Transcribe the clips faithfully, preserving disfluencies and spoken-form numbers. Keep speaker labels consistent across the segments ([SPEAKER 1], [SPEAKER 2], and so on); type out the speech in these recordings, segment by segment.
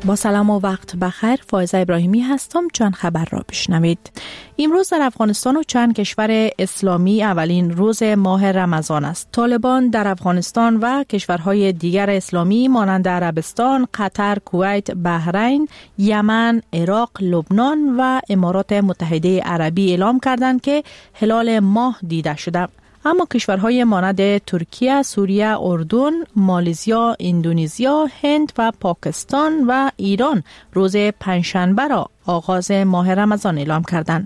[SPEAKER 1] با سلام و وقت بخیر، فائزه ابراهیمی هستم. چند خبر را بشنوید. امروز در افغانستان و چند کشور اسلامی اولین روز ماه رمضان است. طالبان در افغانستان و کشورهای دیگر اسلامی مانند عربستان، قطر، کویت، بحرین، یمن، عراق، لبنان و امارات متحده عربی اعلام کردند که هلال ماه دیده شده. اما کشورهای مانند ترکیه، سوریه، اردن، مالزیا، اندونزیا، هند و پاکستان و ایران روز پنجشنبه را آغاز ماه رمضان اعلام کردند.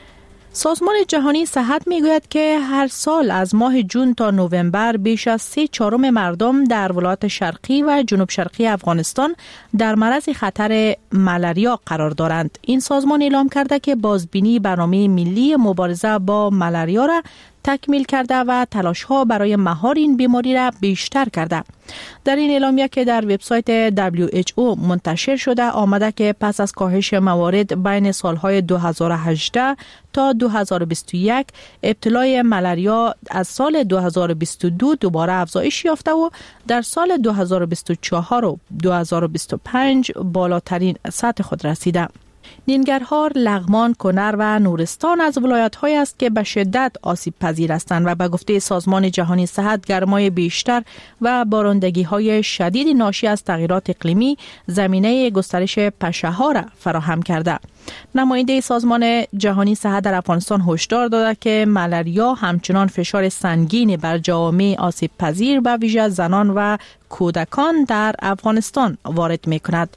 [SPEAKER 1] سازمان جهانی صحت میگوید که هر سال از ماه جون تا نوامبر بیش از سه چهارم مردم در ولایات شرقی و جنوب شرقی افغانستان در معرض خطر ملاریا قرار دارند. این سازمان اعلام کرده که بازبینی برنامه ملی مبارزه با ملاریا را تکمیل کرده و تلاش‌ها برای مهار این بیماری را بیشتر کرده. در این اعلامیه که در وبسایت دبلیو اچ او منتشر شده آمده که پس از کاهش موارد بین سالهای دو هزار و هجده تا دو هزار و بیست و یک ابتلای ملاریا از سال دو هزار و بیست و دو دوباره افزایش یافته و در سال دو هزار و بیست و چهار و دو هزار و بیست و پنج بالاترین سطح خود رسیده. نینگرهار، لغمان، کنر و نورستان از ولایت‌های است که به شدت آسیب پذیر هستند و به گفته سازمان جهانی صحت گرمای بیشتر و بارندگی‌های شدید ناشی از تغییرات اقلیمی زمینه گسترش پشه‌ها را فراهم کرده. نماینده سازمان جهانی صحت در افغانستان هشدار داده که ملاریا همچنان فشار سنگین بر جوامع آسیب پذیر به ویژه زنان و کودکان در افغانستان وارد می‌کند.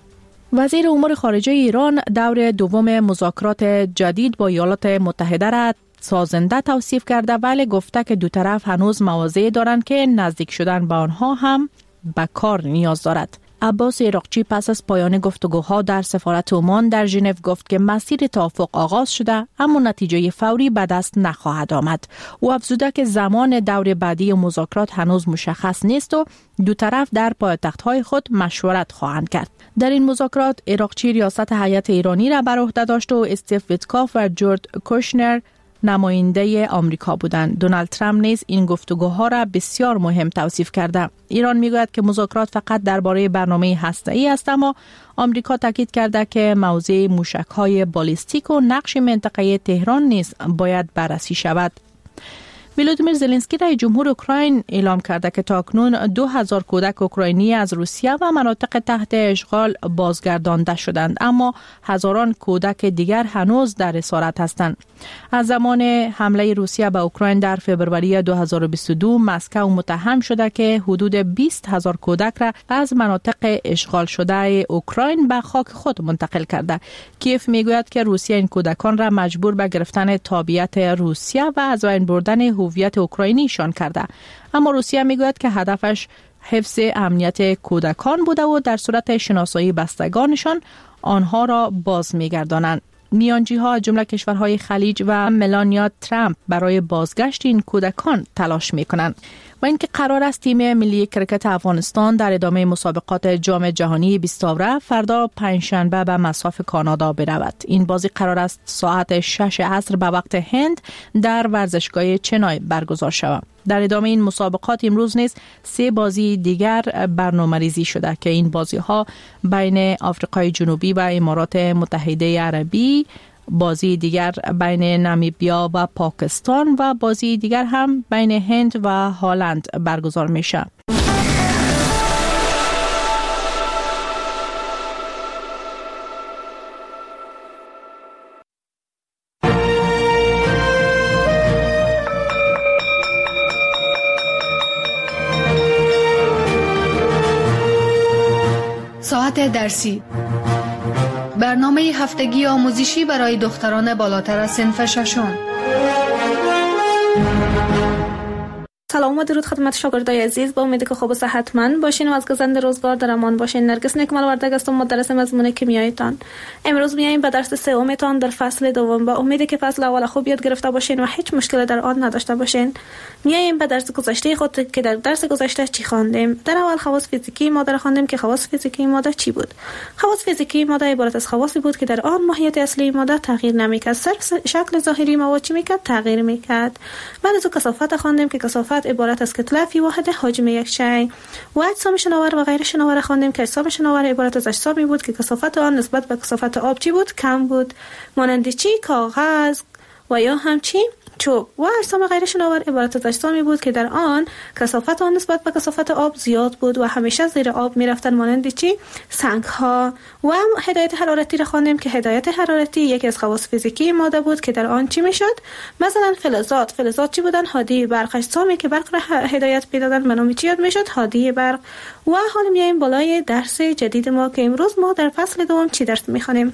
[SPEAKER 1] وزیر امور خارجه ایران دور دوم مذاکرات جدید با ایالات متحده را سازنده توصیف کرده ولی گفته که دو طرف هنوز مواضعی دارند که نزدیک شدن به آنها هم به کار نیاز دارد. عباس عراقچی پس از پایان گفتگوها در سفارت عمان در ژنو گفت که مسیر توافق آغاز شده اما نتیجه فوری به دست نخواهد آمد. او افزوده که زمان دور بعدی مذاکرات هنوز مشخص نیست و دو طرف در پایتخت‌های خود مشورت خواهند کرد. در این مذاکرات عراقچی ریاست هیئت ایرانی را بر عهده داشت و استیو ویتکاف و جورج کوشنر نماینده آمریکا بودند. دونالد ترامپ نیز این گفتگوها را بسیار مهم توصیف کرده. ایران میگوید که مذاکرات فقط درباره برنامه هسته‌ای است اما آمریکا تاکید کرده که موضوع موشک‌های بالستیک و نقش منطقه تهران نیز باید بررسی شود. ولودیمیر زلنسکی رئیس جمهور اوکراین اعلام کرده که تاکنون دو هزار کودک اوکراینی از روسیه و مناطق تحت اشغال بازگردانده شدند اما هزاران کودک دیگر هنوز در اسارت هستند. از زمان حمله روسیه به اوکراین در فوریه دو هزار و بیست و دو مسکو متهم شده که حدود بیست هزار کودک را از مناطق اشغال شده اوکراین به خاک خود منتقل کرده. کیف میگوید که روسیه این کودکان را مجبور به گرفتن تابعیت روسیه و از بین بردن هویت اوکراینیشان کرده. اما روسیه میگوید که هدفش حفظ امنیت کودکان بوده و در صورت شناسایی بستگانشان آنها را باز میگردانند. میانجی‌ها از جمله کشورهای خلیج و ملانیا ترامپ برای بازگشت این کودکان تلاش میکنند. و اینکه قرار است تیم ملی کرکت افغانستان در ادامه مسابقات جام جهانی بیست آوره فردا پنجشنبه به مصاف کانادا برود. این بازی قرار است ساعت شش عصر به وقت هند در ورزشگاه چنای برگزار شود. در ادامه این مسابقات امروز نیز سه بازی دیگر برنامه‌ریزی شده که این بازی‌ها بین آفریقای جنوبی و امارات متحده عربی، بازی دیگر بین نامیبیا و پاکستان و بازی دیگر هم بین هند و هلند برگزار میشه.
[SPEAKER 2] ساعت درسی، برنامه هفتگی آموزشی برای دختران بالاتر از صنف ششم.
[SPEAKER 3] سلام و درود خدمت شاگردای عزیز. با امید که خوب و صحتمند باشین و از گذشته روزگار در امان باشین. نرگس نکمل وردگ هستم، مدرس مضمون کیمیایتان. امروز میایم به درس سومتان در فصل دوم. با امید که فصل اول خوب یاد گرفته باشین و هیچ مشکلی در آن نداشته باشین. میایم به درس گذشته خود که در درس گذشته چی خواندیم. در اول خواص فیزیکی ماده را خواندیم که خواص فیزیکی ماده چی بود. خواص فیزیکی ماده عبارت از خواصی بود که در آن ماهیت اصلی ماده تغییر نمیکرد. صرف شکل ظاهری مواد چی میکرد؟ تغییر میکرد. بعد از کثافت خواندیم که کثافت واحد عبارت از کتله فی واحد حجم یک شیء. و اجسام شناور و غیر شناور خواندیم که اجسام شناور عبارت از اجسامی بود که کثافت آن نسبت به کثافت آب چی بود؟ کم بود، مانند چی؟ کاغذ و یا هم چی؟ چوب. و اجسام غیر شناور عبارت از اجسامی بود که در آن کثافت آن نسبت به کثافت آب زیاد بود و همیشه زیر آب می رفتن، مانند چی؟ سنگ ها. و هدایت حرارتی را خواندیم که هدایت حرارتی یکی از خواص فیزیکی ماده بود که در آن چی می شد؟ مثلا فلزات، فلزات چی بودن؟ هادی برق. اجسامی که برق را هدایت میدادن به نام چی یاد می شد؟ هادی برق. و حالا میایم بالای درس جدید ما که امروز ما در فصل دوم چی درس می خوانیم.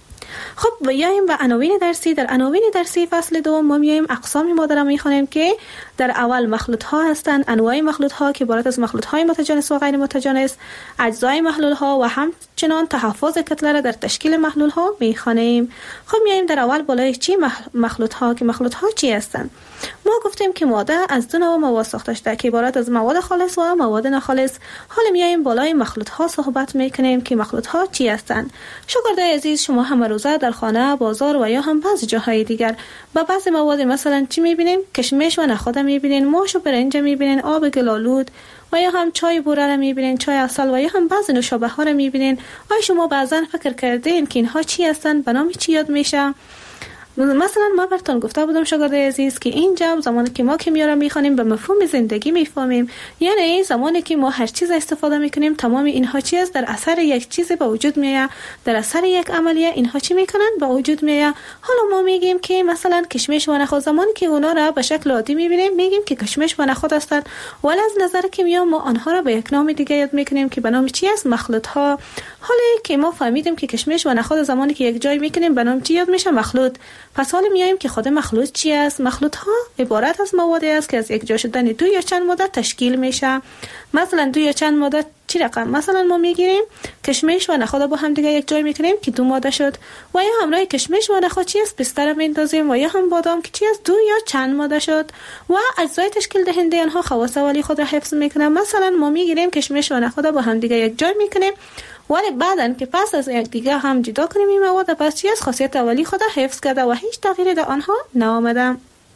[SPEAKER 3] خب بیایم به عناوین درسی. در عناوین درسی فصل دوم ما میایم اقسام ماده را میخوانیم که در اول مخلوط ها هستند، انواع مخلوط ها که عبارت از مخلوط های متجانس و غیر متجانس، اجزای محلول ها و همچنان تحفظ کتله را در تشکیل محلول ها میخوانیم. خب میایم در اول بالای چی؟ مخلوط ها. که مخلوط ها چی هستند؟ ما گفتیم که ماده از دو نوع مواد ساخته شده که عبارت از مواد خالص و مواد ناخالص. حالا میایم بالای مخلوط ها صحبت میکنیم که مخلوط ها چی هستند. شاگردای عزیز، شما هم روزه در خانه، بازار و یا هم بعضی جاهای دیگر با بعضی مواد مثلا چی میبینیم؟ کشمش و نخود میبینین، ماش و برنج میبینین، آب گلالود و یا هم چای بوره را میبینین، چای عسل و یا هم بعضی نوشابه ها را میبینین. آیا شما بعضا فکر کردین که اینها چی هستند؟ به نام چی یاد میشه؟ مثلا ما براتون گفته بودم شاگردای عزیز که اینجا زمانی که ما کیمیا را میخوانیم به مفهوم زندگی میفهمیم، یعنی زمانی که ما هر چیز استفاده میکنیم تمام اینها چی است؟ در اثر یک چیز به وجود میاد، در اثر یک عملیه اینها چی میکنن؟ به وجود میاد. حالا ما میگیم که مثلا کشمش و نخود، زمانی که اونا را به شکل عادی میبینیم میگیم که کشمش و نخود هستند، ولی از نظر کیمیا ما آنها را به یک نام دیگه یاد میکنیم که به نام چی است؟ مخلوط ها. حالا که ما فهمیدیم که کشمش و نخود زمانی که یک جای میکنیم به نام چی یاد میشه؟ مخلوط. پس حالا میایم که خود مخلوط چی است؟ مخلوط ها عبارت از موادی است که از یک جا شدن دو یا چند ماده تشکیل میشه. مثلا دو یا چند ماده چی رقم؟ مثلا ما میگیریم کشمش و نخود با هم دیگه یک جای میکنیم که دو ماده شد، و یا همراه کشمش و نخود چی است؟ پسته میندازیم، و یا هم بادام که چی است؟ دو یا چند ماده شد. و اجزای تشکیل دهنده آنها خواص اولی خود را حفظ میکنن. مثلا ما میگیریم کشمش و نخود با هم دیگه یک جای میکنیم، ولی بعدن که پس از یک دیگه هم جدا کنیم این مواد، پس چی است؟ خاصیت اولی خود حفظ کرده و هیچ تغییری در آنها نآمده.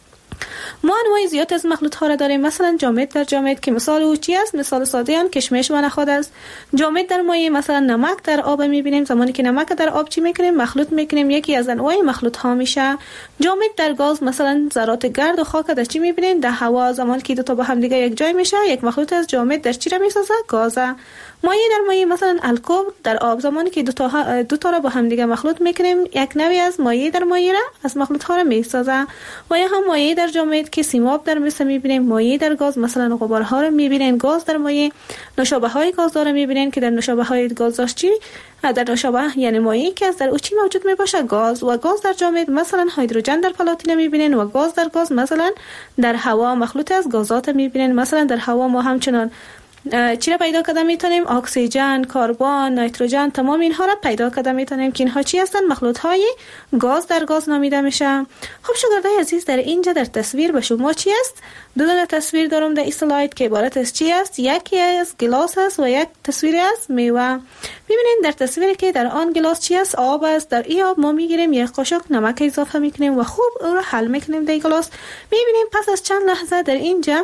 [SPEAKER 3] ما انواع زیاد از مخلوط ها را داریم. مثلا جامد در جامد که مثال او چی است؟ مثال ساده آن کشمش و نخود است. جامد در مایع مثلا نمک در آب میبینیم، زمانی که نمک در آب چی میکنیم؟ مخلوط میکنیم، یکی از انواع مخلوط ها میشه. جامد در گاز مثلا ذرات گرد و خاک در چی میبینیم؟ در هوا. زمانی که دو تا با هم دیگه یک جای میشه یک مخلوط از جامد در چی را میسازه؟ گاز. مایع در مایع مثلا الکل در آب، زمانی که دو تا دو تا را با هم دیگه مخلوط میکنیم یک نوعی از مایع در مایع را از مخلوط ها را میسازه. و یا هم مایع در جامد که سیماب در مثل میبینیم. مایع در گاز مثلا غبارها را میبینین. گاز در مایع نوشابه های گازدار را میبینین که در نوشابه های گازدار چی؟ در نوشابه یعنی مایعی که از در او چی موجود میباشه؟ گاز. و گاز در جامد مثلا هیدروژن در پلاتین میبینین، و گاز در گاز مثلا در هوا مخلوط از گازات میبینین. مثلا در هوا ما همچنان چی را پیدا کرده میتونیم؟ اکسیژن، کربن، نیتروژن، تمام اینها را پیدا کرده میتونیم که اینها چی هستند؟ مخلوط های گاز در گاز نامیده میشه. خب شاگردای عزیز، در اینجا در تصویر به شما چی است؟ دو تا تصویر دارم در این اسلاید که عبارت از چی است؟ یکی از گلاس است و یک تصویر از میوه. ببینید در تصویری که در آن گلاس چی است؟ آب است. در این آب ما میگیریم یک قاشق نمک اضافه میکنیم و خوب او را حل میکنیم در گلاس. میبینیم پس از چند لحظه در اینجا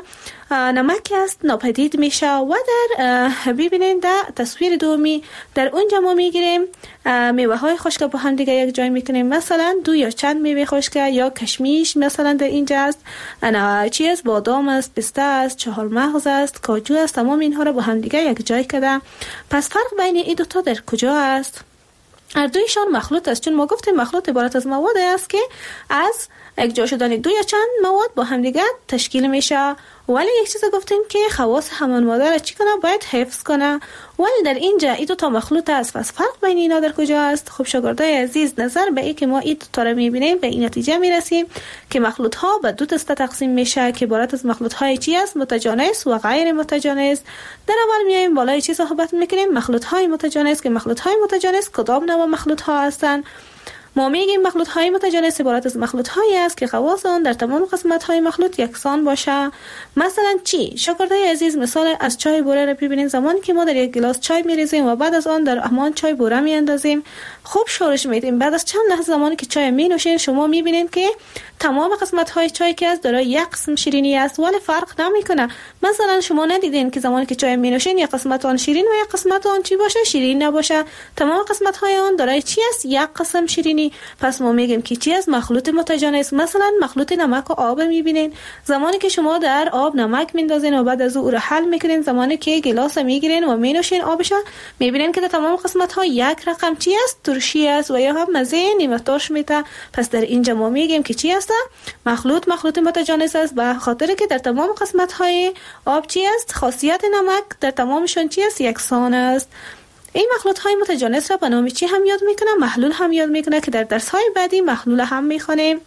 [SPEAKER 3] نمک است ناپدید میشه. و در ببینید در تصویر دومی در اونجا ما میگیریم میوه های خشک با هم دیگه یک جای میکنیم. مثلا دو یا چند میوه خشک یا کشمیش مثلا در اینجا است، انا چی است؟ بادام است، پسته است، چهارمغز است، کاجو است. تمام اینها رو با هم دیگه یک جای کرده. پس فرق بین این دو تا در کجا است؟ هر دویشان مخلوط است، چون ما گفتیم مخلوط عبارت از مواد است که از یک جا شدن دو یا چند مواد با هم دیگه تشکیل میشه. ولی یک چیز گفتیم که خواص همان ماده را چی کنه؟ باید حفظ کنه. ولی در اینجا این دو تا مخلوط است، پس فرق بین اینا در کجا است؟ خب شاگردای عزیز، نظر به این که ما این دو تا را میبینیم به این نتیجه میرسیم که مخلوط ها به دو دسته تقسیم میشه که عبارت از مخلوط های چی است؟ متجانس و غیر متجانس. در اول میایم بالای چی صحبت میکنیم؟ مخلوط های متجانس. که مخلوط های متجانس کدام نوع مخلوط ها هستند؟ ما میگیم مخلوط های متجانس عبارت از مخلوط هایی است که خواص آن در تمام قسمت های مخلوط یکسان باشه. مثلا چی؟ شاگردای عزیز، مثال از چای بوره را ببینید. زمانی که ما در یک گلاس چای میریزیم و بعد از آن در همان چای بوره میاندازیم، خوب شورش میدیم. بعد از چند لحظه زمانی که چای می نوشین شما میبینید که تمام قسمت های چای که از دارای یک قسم شیرینی است، ولی فرق نمیکنه. مثلا شما ندیدین که زمانی که چای می نوشین یک قسمت آن شیرین و یک قسمت آن چی باشه؟ شیرین نباشه. تمام قسمت های آن دارای چی است؟ یک قسم شیرینی. پس ما میگیم که چی است؟ مخلوط متجانس. مثلا مخلوط نمک و آب میبینین، زمانی که شما در آب نمک میندازین و بعد از او را حل میکنین، زمانی که گلاس میگیرین و مینوشین آبش، میبینین که در تمام قسمت ها یک رقم چی است؟ ترشی است و یا هم مزه نیمه ترش میده. پس در اینجا ما میگیم که چی است؟ مخلوط مخلوط متجانس است، به خاطر که در تمام قسمت های آب چی است؟ خاصیت نمک در تمامشون چی است؟ یکسان است. این مخلوط های متجانس را به نام چی هم یاد میکنه؟ محلول هم یاد میکنه که در درس های بعدی محلول هم میخوانیم.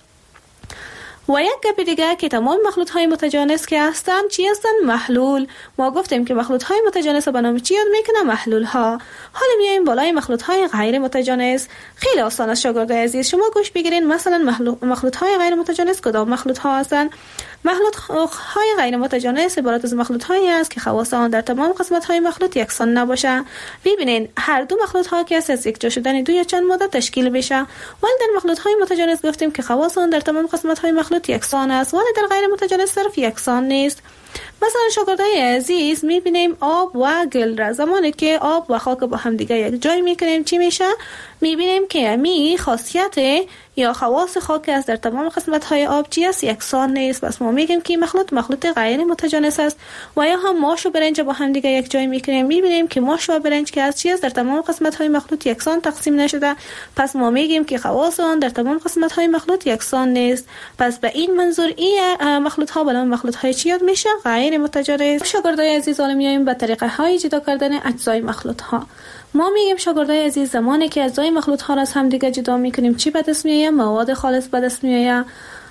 [SPEAKER 3] و یک گپ دیگه که تمام مخلوط های متجانس که هستن چی هستن؟ محلول. ما گفتیم که مخلوط های متجانس به نام چی یاد میکنه؟ محلول ها. حالا میایم بالای مخلوط های غیر متجانس. خیلی آسان است شاگردای عزیز، شما گوش بگیرین. مثلا مخلوط های غیر متجانس کدام مخلوط ها هستن؟ مخلوط های غیر متجانس عبارت از مخلوط هایی است که خواص آن در تمام قسمت های مخلوط یکسان نباشه. ببینین هر دو مخلوط ها که از یک جا شدن دو یا چند ماده تشکیل میشه. ولی در مخلوط های متجانس گفتیم که خواص آن در تمام قسمت های مخلوط یکسان است، ولی در غیر متجانس صرف یکسان نیست. مثلا شاگردای عزیز میبینیم آب و گل را زمانی که آب و خاک با هم دیگه یک جای میکنیم چی میشه؟ میبینیم که امی خاصیت یا خواص خاک است در تمام قسمت های آب چی است؟ یکسان نیست. پس ما میگیم که مخلوط مخلوط غیر متجانس است. و یا هم ماش و برنج با هم دیگه یک جای میکنیم، میبینیم که ماش و برنج که از چی است؟ در تمام قسمت های مخلوط یکسان تقسیم نشده. پس ما میگیم که خواص آن در تمام قسمت های مخلوط یکسان نیست. پس به این منظور این مخلوط ها به نام مخلوط های چی یاد میشه؟ غیر متجانس. شاگردای عزیز حالا میایم به طریقه های جدا کردن اجزای مخلوط ها. ما میگیم شاگردای عزیز زمانی که اجزای مخلوط ها را از هم دیگه جدا میکنیم چی به دست میآید؟ مواد خالص به دست میآید.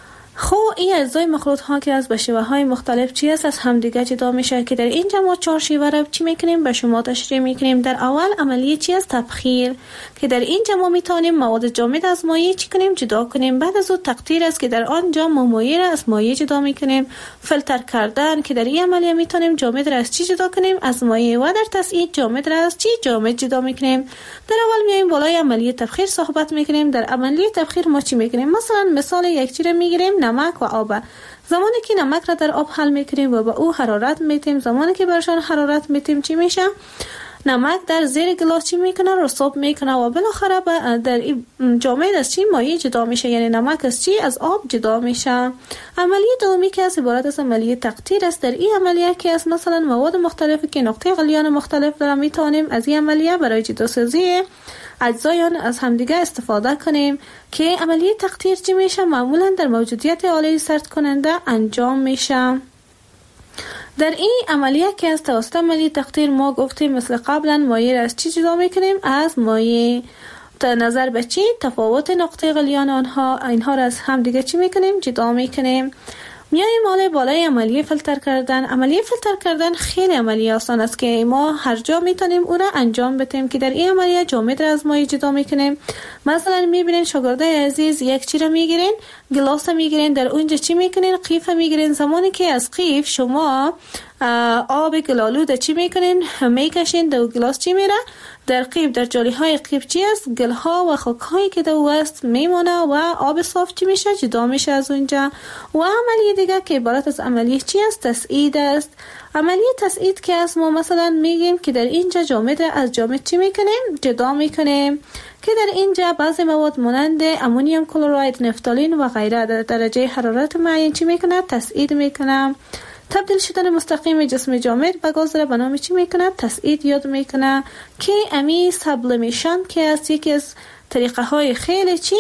[SPEAKER 3] خب این اجزای مخلوط ها که از به شیوه های مختلف چی است؟ از هم دیگه جدا میشه که در اینجا ما چهار شیوه را چی میکنیم؟ به شما تشریح میکنیم. در اول عملیه چی است؟ تبخیر، که در اینجا ما میتونیم مواد جامد از مایع چی کنیم؟ جدا کنیم. بعد از اون تقطیر است که در آنجا ما مایع را از مایع جدا میکنیم. فیلتر کردن که در این عملیه میتونیم جامد را از چی جدا کنیم؟ از مایع. و در تسعید جامد را از چی؟ جامد جدا میکنیم. در اول میایم بالای عملیه تبخیر صحبت میکنیم. در عملیه تبخیر ما چی میکنیم؟ مثلا مثال یک چیز میگیریم نمک و آب. زمانی که نمک را در آب حل میکنیم و به او حرارت میتیم، زمانی که برشان حرارت میتیم چی میشه؟ نمک در زیر گلاس چی میکنه؟ رسوب میکنه و بالاخره در جامد از چی؟ مایع جدا میشه، یعنی نمک از چی؟ از آب جدا میشه. عملیه دومی که از عبارت از عملیه تقطیر است. در این عملیه که از مثلا مواد مختلفی که نقطه غلیان مختلف دارن میتونیم از این عملیه برای جداسازی اجزایان از همدیگه استفاده کنیم که عملیه تقطیر چی میشه؟ معمولا در موجودیت آله سرد کننده انجام میشه. در این عملیه که از توسط عملیه تقطیر ما گفتیم مثل قبلا مایع را از چی جدا میکنیم؟ از مایع. در نظر به چی؟ تفاوت نقطه غلیان آنها، اینها را از هم دیگه چی میکنیم؟ جدا میکنیم. میاییم حالا بالای عملیه فیلتر کردن. عملیه فیلتر کردن خیلی عملیه آسان است که ما هر جا میتونیم او را انجام بدیم که در این عملیه جامد را از مایع جدا میکنیم. مثلا میبینین شاگردای عزیز یک چیز را میگیرین، گلاس میگیرین، در اونجا چی میکنین؟ قیف میگیرین. زمانی که از قیف شما آب گلالود چی میکنین؟ میکشین، در گلاس چی میره؟ در قیب در جالی های قیب چی است؟ گل ها و خاک هایی که در است میمونه و آب صاف چی میشه؟ جدا میشه از اونجا. و عملیه دیگه که عبارت از عملیه چی است؟ تسعید است. عملیه تسعید که است ما مثلا میگیم که در اینجا جامد از جامد چی میکنیم؟ جدا میکنیم که در اینجا بعضی مواد مانند امونیوم کلراید، نفتالین و غیره در درجه حرارت معین چی میکنه؟ تسعید میکنه. تبدیل شدن مستقیم جسم جامد به گاز را به نام چی میکنه؟ تسعید یاد میکنه که امی سابلیمیشن که است یکی از طریقه های خیلی چی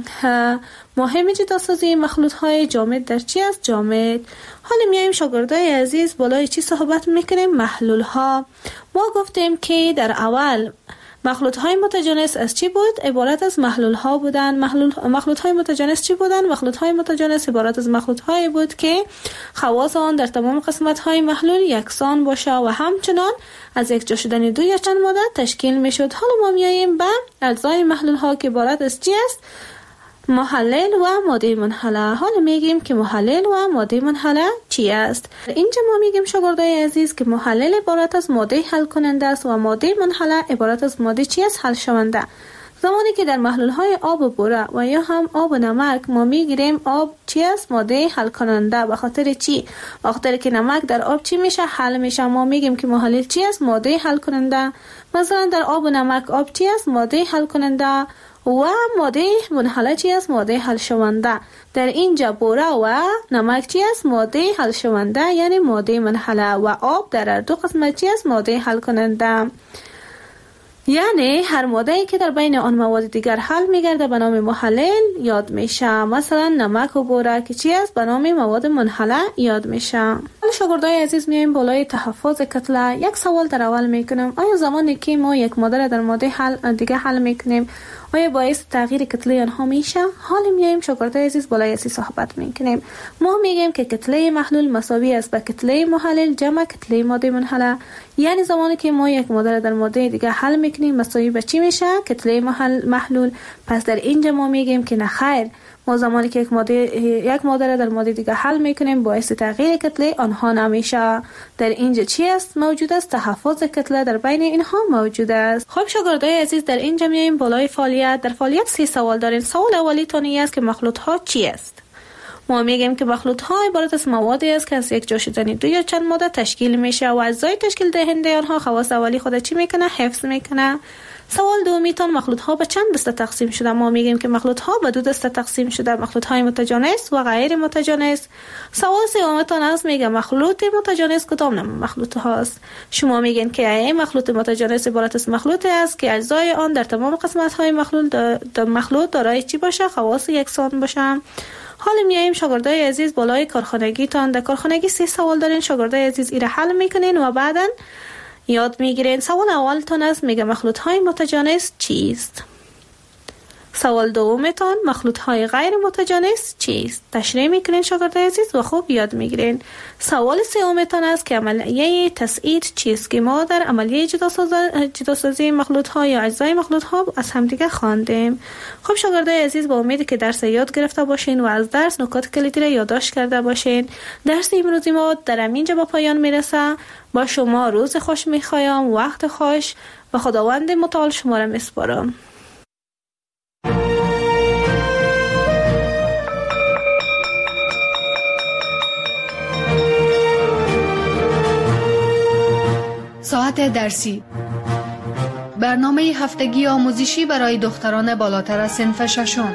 [SPEAKER 3] مهم جداسازی مخلوط های جامد در چی است؟ جامد. حالا میایم شاگردای عزیز بالای چی صحبت میکنیم؟ محلول ها. ما گفتیم که در اول مخلوط های متجانس از چی بود؟ عبارت از محلول ها بودن. محلول مخلوط های متجانس چی بودن؟ مخلوط های متجانس عبارت از مخلوط های بود که خواص آن در تمام قسمت های محلول یکسان باشه و همچنان از یک جا شدن دو یا چند ماده تشکیل می شد. حالا ما میاییم به اجزای محلول ها که عبارت از چی است؟ محلل و ماده منحله. حالا میگیم که محلل و ماده منحله چی است؟ اینجا ما میگیم شاگردای عزیز که محلل عبارت از ماده حل کننده است و ماده منحله عبارت از ماده چی است؟ حل شونده. زمانی که در محلول‌های آب بوره و یا هم آب و نمک ما میگیریم آب چی است؟ ماده حل کننده. به خاطر چی؟ به خاطر که نمک در آب چی میشه؟ حل میشه. ما میگیم که محلول چی است؟ ماده حل کننده. مثلا در آب و نمک آب چی است؟ ماده حل کننده. و ماده منحله چی است؟ ماده حل شونده. در اینجا بوره و نمک چی است؟ ماده حل شونده یعنی ماده منحله، و آب در هر دو قسمت چی است؟ ماده حل کننده. یعنی هر ماده‌ای که در بین آن مواد دیگر حل می‌گرده به نام محلل یاد میشه. مثلا نمک و بوره که چی است؟ به نام مواد منحله یاد میشه. حالا شاگردای عزیز میایم بالای تحفظ کتله. یک سوال در اول میکنم، آیا زمانی که ما یک ماده را در ماده حل دیگه حل میکنیم آیا باعث تغییر کتله آنها میشه؟ حالا میایم شاگردای عزیز بالای اسی صحبت میکنیم. ما میگیم که کتله محلول مساوی است به کتله محلل جمع کتله ماده منحله. یعنی زمانی که ما یک ماده را در ماده دیگه حل میکنیم مساوی به چی میشه؟ کتله محل محلول. پس در اینجا ما میگیم که نه خیر، ما زمانی که یک ماده یک ماده را در ماده دیگه حل میکنیم باعث تغییر کتله آنها نمیشه. در اینجا چی است موجود است؟ تحفظ کتله در بین اینها موجود است. خب شاگردای عزیز در اینجا میایم بالای فعالیت. در فعالیت سی سوال دارین. سوال اولی تانی است که مخلوط ها چی است؟ ما میگیم که مخلوط ها عبارت از موادی است که از یک جا شدن دو یا چند ماده تشکیل میشه و اجزای تشکیل دهنده آنها خواص اولی خود چی میکنه؟ حفظ میکنه. سوال دومی تان مخلوط ها به چند دسته تقسیم شده؟ ما میگیم که مخلوط ها به دو دسته تقسیم شده، مخلوط های متجانس و غیر متجانس. سوال سوم تان است میگه مخلوط متجانس کدام نوع مخلوط هاست؟ شما میگین که این مخلوط متجانس عبارت از مخلوطی است که اجزای آن در تمام قسمت های مخلوط دا مخلوط دارای چی باشه؟ خواص یکسان باشه. حالا میایم شاگردای عزیز بالای کارخانگی تان. در کارخانگی سه سوال دارین. شاگردای عزیز ایره حل میکنین و بعداً یاد میگیرین. سوال اولتون است میگه مخلوط های متجانس چیست؟ سوال دومتون مخلوط های غیر متجانس چیست؟ تشریح میکنین شاگردای عزیز و خوب یاد میگیرین. سوال سومتون است که عملیه تسعید چیست که ما در عملیه جداسازی مخلوط ها یا اجزای مخلوط ها از همدیگه خواندیم. خب شاگردای عزیز با امید که درس یاد گرفته باشین و از درس نکات کلیدی را یادداشت کرده باشین. درس امروزی ما در همینجا با پایان میرسه. با شما روز خوش میخوایم، وقت خوش و خداوند متعال شما را میسپارم.
[SPEAKER 2] ساعت درسی، برنامه هفتگی آموزشی برای دختران بالاتر از صنف ششم.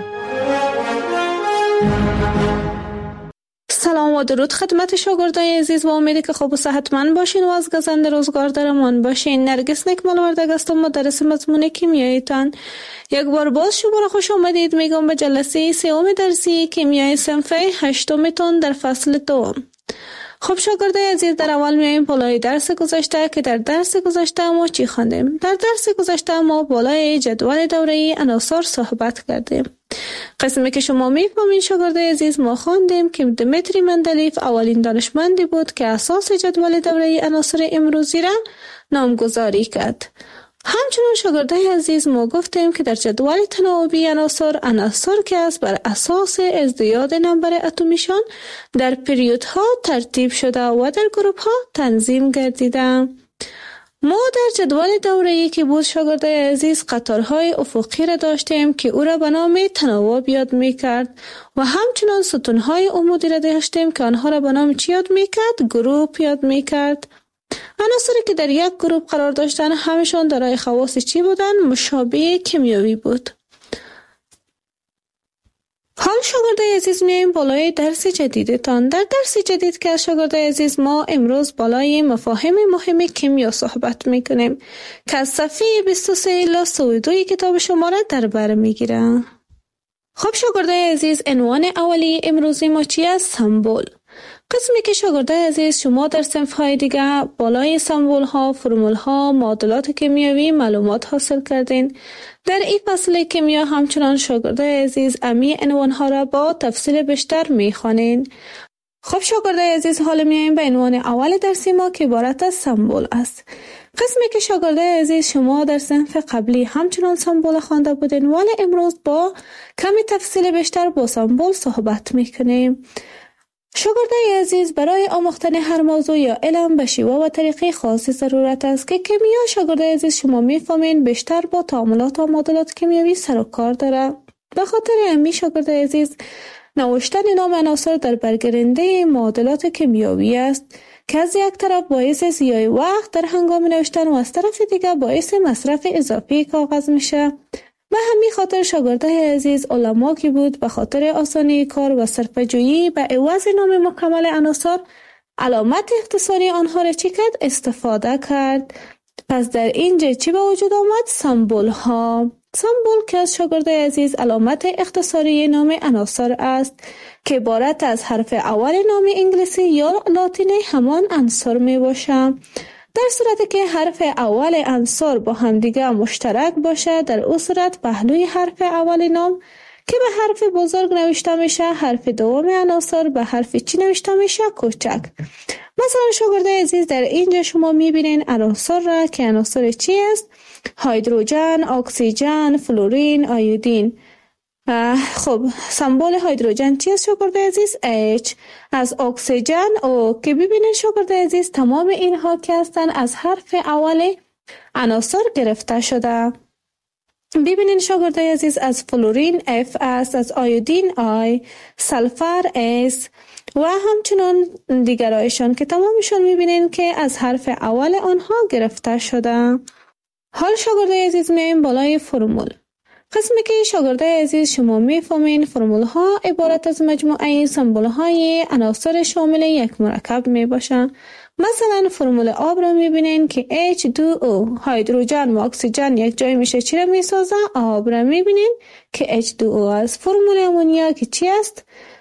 [SPEAKER 3] سلام و درود خدمت شاگردای عزیز و امیدی که خوب و صحتمند باشین و از گزند روزگار درمان باشین. نرگس نکمل وردگ هستم، مدرس مضمون کیمیایتان. یک بار باز شما را خوش آمدید میگم به جلسه سوم درسی کیمیای صنف هشتمتون در فصل دوم. خب شاگردای عزیز در اول میایم بالای درس گذشته که در درس گذشته ما چی خواندیم؟ در درس گذشته ما بالای جدول دوره‌ای عناصر صحبت کردیم. قسمی که شما میفهمین شاگردای عزیز ما خواندیم که دمیتری مندلیف اولین دانشمندی بود که اساس جدول دوره‌ای عناصر امروزی را نامگذاری کرد. همچنین شاگردای عزیز ما گفتیم که در جدول تناوبی عناصر عناصر که است بر اساس ازدیاد نمبر اتمیشان در پریودها ترتیب شده و در گروپ ها تنظیم گردیده. ما در جدول دوره‌ای که بود شاگردای عزیز قطارهای افقی را داشتیم که او را به نام تناوب یاد می‌کرد و همچنین ستونهای عمودی را داشتیم که آنها را به نام چی یاد می‌کرد؟ گروپ یاد می‌کرد. عناصری که در یک گروپ قرار داشتن همشون دارای خواص چی بودن؟ مشابه کیمیایی بود. حال شاگردای عزیز میایم بالای درس جدیدتان. در درس جدید که از شاگردای عزیز ما امروز بالای مفاهیم مهم کیمیا صحبت میکنیم که از صفحه بیست و سه الی سی و دو کتاب شما را در بر میگیرم. خب شاگردای عزیز عنوان اولی امروزی ما چی است؟ سمبل. قسمی که شاگردای عزیز شما در صنف‌های دیگه بالای سمبول‌ها، فرمول‌ها، معادلات کیمیایی معلومات حاصل کردین. در این فصل کیمیا همچنان شاگردای عزیز امی عنوان‌ها را با تفصیل بیشتر می‌خوانین. خب شاگردای عزیز حالا میایم به عنوان اول درسی ما که عبارت از سمبل است. قسمی که شاگردای عزیز شما در صنف قبلی همچنان سمبل خوانده بودین ولی امروز با کمی تفصیل بیشتر با سمبل صحبت می‌کنیم. شاگردای عزیز، برای آموختن هر موضوع یا علم به شیوه و طریقه خاصی ضرورت است که کیمیا، شاگردای عزیز، شما میفهمین بیشتر با تعاملات و معادلات کیمیایی سر و کار داره. به خاطر همین شاگردای عزیز، نوشتن نام عناصر در برگرنده معادلات کیمیایی است که از یک طرف باعث ضیاع وقت در هنگام نوشتن و از طرف دیگر باعث مصرف اضافی کاغذ میشه. به همین خاطر شاگردای عزیز، علما که بود به خاطر آسانی کار و صرفه‌جویی به عوض نام مکمل عناصر، علامت اختصاری آنها را چی کرد؟ استفاده کرد. پس در اینجا چی به وجود آمد؟ سمبول ها. سمبول که از شاگردای عزیز علامت اختصاری نام عناصر است که عبارت از حرف اول نام انگلیسی یا لاتینی همان عنصر می باشه. در صورتی که حرف اول عنصر با همدیگه مشترک باشه، در اون صورت پهلوی حرف اول نام که به حرف بزرگ نوشته میشه، حرف دوم عناصر به حرف چی نوشته میشه؟ کوچک. مثلا شاگردای عزیز، در اینجا شما میبینین عناصر را که عناصر چی است؟ هیدروژن، اکسیژن، فلورین، آیودین. خب سمبل هیدروژن چی است شاگردای عزیز؟ H. از اکسیژن او که ببینید شاگردای عزیز، تمام اینها که هستن از حرف اول عناصر گرفته شده. ببینید شاگردای عزیز، از فلورین F است، از آیودین I، سلفر S و همچنان دیگرایشان که تمامشون میبینید که از حرف اول آنها گرفته شده. حال شاگردای عزیز میایم بالای فرمول. قسمی که شاگردای عزیز شما میفهمین فرمول ها عبارت از مجموعه سمبل های عناصر شامل یک مرکب می باشند. مثلا فرمول آب را میبینین که اچ دو او، هیدروژن و اکسیژن یک جای میشه چی را میسازه؟ آب را میبینین که اچ دو او است. فرمول امونیا که چی است؟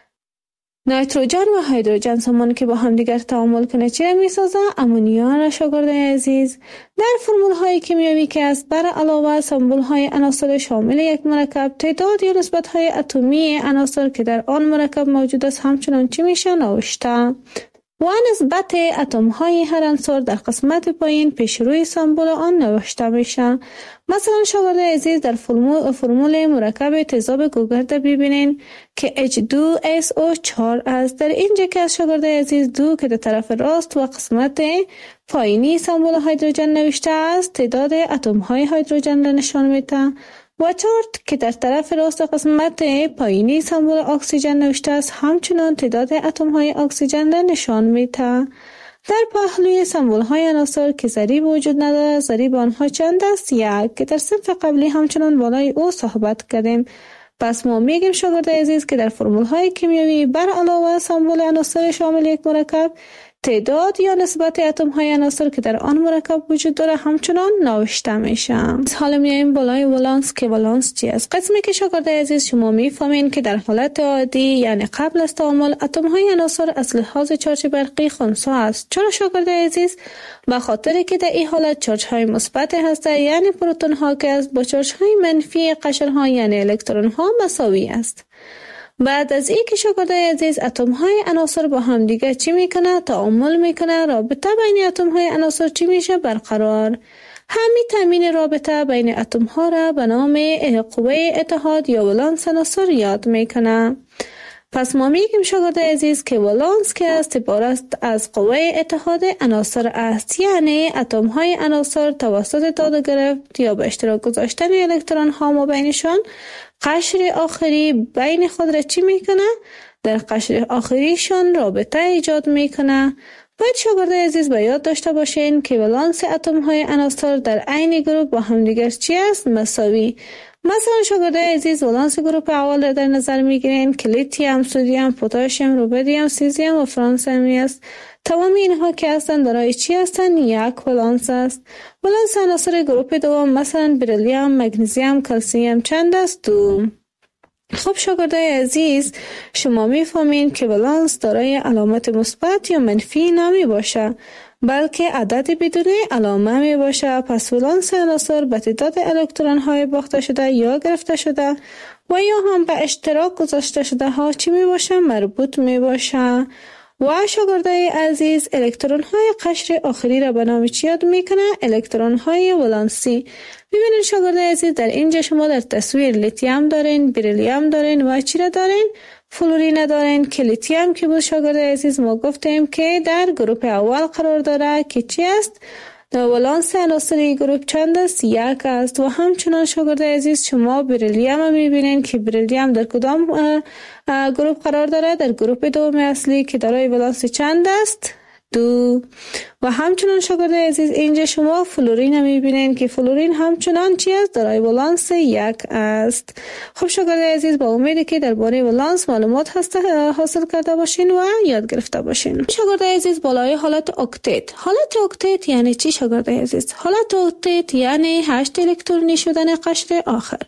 [SPEAKER 3] نیتروژن و هیدروژن سامان که با هم دیگر تعامل کنه چی را میسازه؟ امونیا را شاگردای عزیز. در فرمول های کیمیایی که است، بر علاوه سمبل های عناصر شامل یک مرکب، تعداد یا نسبت های اتمی عناصر که در آن مرکب موجود است همچنان چی میشه؟ نوشته. و نسبت اتم های هر عنصر در قسمت پایین پیش روی سمبل آن نوشته میشه. مثلا شاگردای عزیز، در فرمول, فرمول مرکب تیزاب گوگرد ببینین که اچ دو اس او چهار است. در اینجا که از شاگردای عزیز دو که در طرف راست و قسمت پایینی سمبل هیدروژن نوشته است، تعداد اتم های هیدروژن را نشان میده. و چهار که در طرف راست قسمت پایینی سمبل اکسیژن نوشته است، همچنان تعداد اتم های اکسیژن را نشان میده. در پهلوی سمبل های عناصر که ضریب وجود نداره، ضریب آنها چند است؟ یک، که در صنف قبلی همچنان بالای او صحبت کردیم. پس ما میگیم شاگردای عزیز که در فرمول های کیمیایی بر علاوه سمبل عناصر شامل یک مرکب، تعداد یا نسبت اتم های عناصر که در آن مرکب وجود داره همچنان نوشته میشه. حالا میایم بالای ولانس که ولانس چی است؟ قسمی که شاگردای عزیز شما میفهمین که در حالت عادی یعنی قبل از تعامل اتم های عناصر از لحاظ چارج برقی خنثی است. چرا شاگردای عزیز؟ به خاطر که در این حالت چارج های مثبت هسته یعنی پروتون ها که است با چارج های منفی قشر ها یعنی الکترون ها مساوی است. بعد از این که شاگردای عزیز اتم های عناصر با هم دیگه چی میکنه؟ تعامل میکنه. رابطه بین اتم های عناصر چی میشه؟ برقرار. همین تامین رابطه بین اتم ها را به نام قوه اتحاد یا ولانس عناصر یاد میکنه. پس ما میگیم شاگردای عزیز که ولانس که است عبارت از قوه اتحاد عناصر است، یعنی اتم های عناصر توسط داده گرفت یا به اشتراک گذاشتن الکترون ها ما بینشان قشر آخری بین خود را چی میکنه؟ در قشر آخریشان رابطه ایجاد میکنه. باید شاگردای عزیز به یاد داشته باشین که ولانس اتم های عناصر در عین گروپ با هم دیگر چی است؟ مساوی. مثلا شاگردای عزیز ولانس گروپ اول را در نظر میگیرین که لیتیوم، سدیم، پتاسیم، رودیم، سیزیم و فرانسمی است. تمام اینها که هستند دارای چی هستند؟ یک ولانس است. ولانس عناصر گروپ دوم مثلا بریلیوم، مگنیزیم، کلسیم چند است؟ دو. خب شاگردای عزیز شما میفهمین که ولانس دارای علامت مثبت یا منفی نمی باشه، بلکه عدد بدون علامه می باشه. پس ولانس عناصر به تعداد الکترون های باخته شده یا گرفته شده و یا هم به اشتراک گذاشته شده ها چی می باشه؟ مربوط می باشه. و شاگردای عزیز الکترون های قشر آخری را به نام چی یاد میکنه؟ الکترون های ولانسی. ببینید شاگردای عزیز در اینجا شما در تصویر لیتیوم دارین، بریلیوم دارین و چی را دارین؟ فلورین دارن که لیتیوم که بود شاگرد عزیز ما گفتیم که در گروه اول قرار داره که چی است؟ ولانس عناصری گروه چند است؟ یک است. و همچنان شاگرد عزیز شما بریلیوم رو میبینین که بریلیوم در کدام گروه قرار داره؟ در گروه دوم اصلی که دارای ولانس چند است؟ دو. و همچنان شاگرد عزیز اینجا شما فلورین رو میبینین که فلورین همچنان چی است؟ دارای ولانس یک است. خب شاگرد عزیز با امیدی که درباره ولانس معلومات حاصل کرده باشین و یاد گرفته باشین. شاگرد عزیز بالای حالت اکتت. حالت اکتت یعنی چی شاگرد عزیز؟ حالت اکتت یعنی هشت الکترونی شدن قشر آخر.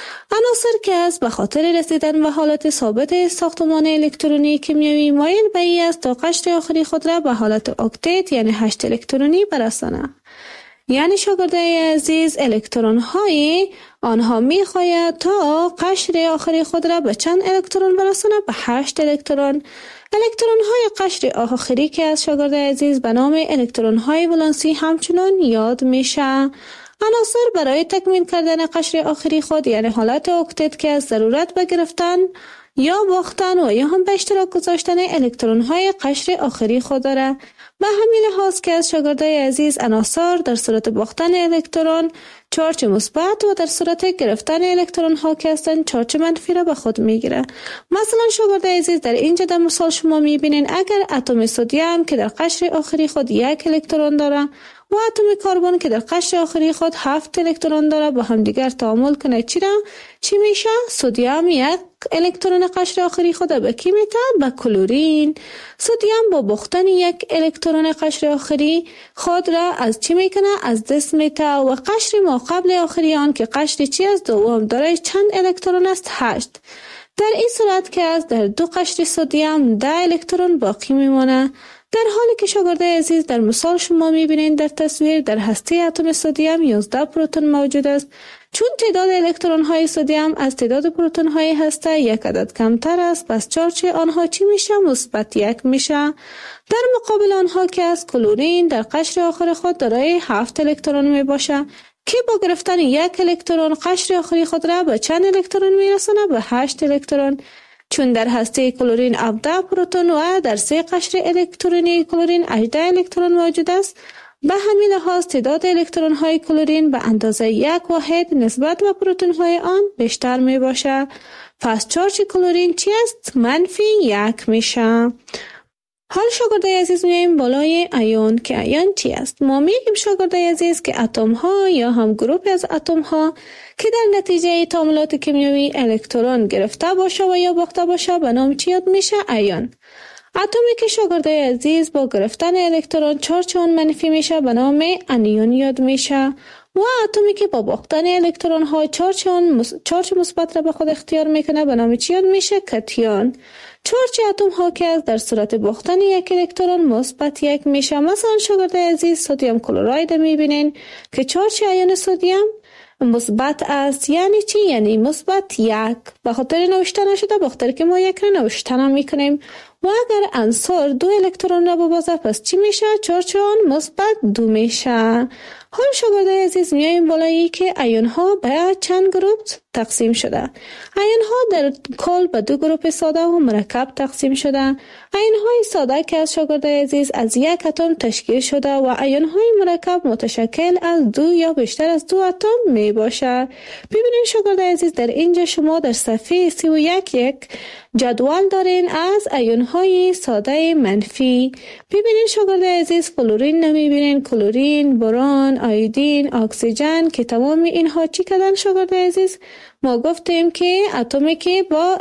[SPEAKER 3] عناصر که از به خاطر رسیدن به حالت ثابت ساختمان الکترونی کیمیایی مایل به این است تا قشر آخری خود را به حالت اکتت یعنی هشت الکترونی برسانه. یعنی شاگرد عزیز الکترون های آنها می خواهد تا قشر آخری خود را به چند الکترون برسانه؟ به هشت الکترون. الکترون های قشر آخری که از شاگرد عزیز به نام الکترون های ولانسی همچنان یاد میشه. عناصر برای تکمیل کردن قشر آخری خود یعنی حالت اکتت که از ضرورت به گرفتن یا باختن و یا هم به اشتراک گذاشتن الکترون های قشر آخری خود داره. به همین لحاظ که از شاگردای عزیز عناصر در صورت باختن الکترون چارج مثبت و در صورت گرفتن الکترون ها که هستند چارج منفی را به خود میگیره. مثلا شاگردای عزیز در اینجا در مثال شما میبینین اگر اتم سدیم که در قشر آخری خود یک الکترون داره و اتم کربن که در قشر آخری خود هفت الکترون داره با هم دیگر تعامل کنه چی را؟ چی میشه؟ سدیم یک الکترون قشر آخری خود به کی میته؟ به کلورین. سدیم با باختن یک الکترون قشر آخری خود را از چی میکنه؟ از دست میته و قشر ما قبل آخری آن که قشر چی است؟ دوم داره چند الکترون است؟ هشت. در این صورت که از در دو قشر سدیم ده الکترون باقی میمونه. در حالی که شاگرد عزیز در مثال شما میبینید در تصویر در هسته اتم سدیم یازده پروتون موجود است. چون تعداد الکترون های سدیم از تعداد پروتون های هسته یک عدد کمتر است پس چارج آنها چی میشه؟ مثبت یک میشه. در مقابل آنها که از کلورین در قشر آخر خود دارای هفت الکترون میباشه که با گرفتن یک الکترون قشر آخری خود را به چند الکترون میرسانه؟ به هشت الکترون. چون در هسته کلورین هفده پروتون و در سه قشر الکترونی کلورین هجده الکترون موجود است به همین لحاظ تعداد الکترون های کلورین به اندازه یک واحد نسبت به پروتون های آن بیشتر می باشه. پس چارج کلورین چی است؟ منفی یک میشه. حال شاگردای عزیز میاییم بالای ایون که ایون چی است؟ ما میگیم شاگردای عزیز که اتم ها یا هم گروه از اتم ها که در نتیجه تعاملات کیمیایی الکترون گرفته باشه و یا باخته باشه به نام چی یاد میشه؟ ایون. اتمی که شاگردای عزیز با گرفتن الکترون چارج آن منفی میشه به نام انیون یاد میشه و اتمی که با باختن الکترون ها چارج آن چارج مثبت را به خود اختیار میکنه به نام چی یاد میشه؟ کتیون. چارج اتم ها که از در صورت باختن یک الکترون مثبت یک میشه. مثلا شاگردای عزیز سدیم کلراید میبینین که چارج ایون سدیم مثبت است. یعنی چی؟ یعنی مثبت یک. به خاطر نوشته نشده به خاطر که ما یک را نوشته نمیکنیم و اگر عنصر دو الکترون را ببازه پس چی میشه؟ چارج آن مثبت دو میشه. حال شاگردای عزیز میاییم بالایی که ایون ها به چند گروه تقسیم شده. ایون ها در کل به دو گروه ساده و مرکب تقسیم شده. ایون های ساده که از شاگردای عزیز از یک اتم تشکیل شده و ایون های مرکب متشکل از دو یا بیشتر از دو اتم می باشه. ببینید شاگردای عزیز در اینجا شما در صفحه سی و یک یک جدول دارین از ایون های ساده منفی. ببینید شاگردای عزیز فلورین نمیبینین، کلورین، برون، آیودین، اکسیژن که تمام اینها چی کردن شاگردای عزیز؟ ما گفتیم که اتمی که با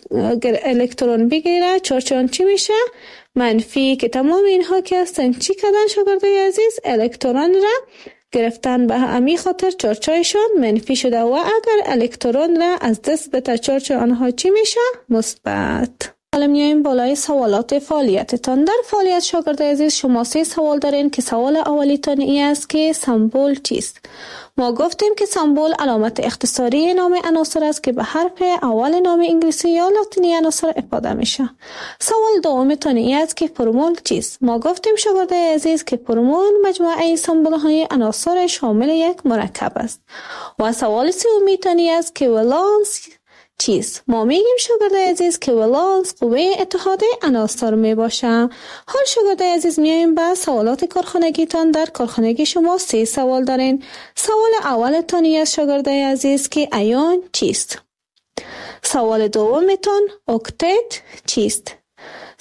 [SPEAKER 3] الکترون بگیره چارج آن چی میشه؟ منفی. که تمام اینها که هستن چی کردن شاگردای عزیز؟ الکترون را گرفتن. به همین خاطر چارجشان منفی شده و اگر الکترون را از دست بده چارج آنها چی میشه؟ مثبت. حالا میایم بالای سوالات فعالیتتان. در فعالیت شاگردای عزیز شما سه سوال دارین که سوال اولیتان این است که سمبل چیست؟ ما گفتیم که سمبل علامت اختصاری نام عناصر است که به حرف اول نام انگلیسی یا لاتینی عناصر افاده میشه. سوال دومتان این است که فرمول چیست؟ ما گفتیم شاگردای عزیز که فرمول مجموعه سمبل های عناصر شامل یک مرکب است. و سوال سومیتان این است که ولانس چیست؟ ما میگیم شاگردای عزیز که ولانس قوه اتحاد عناصر می باشه. حال شاگردای عزیز میایم به سوالات کارخانگیتان. در کارخانگی شما سه سوال دارین. سوال اولتان از شاگردای عزیز که ایون چیست؟ سوال دومتان اکتت چیست؟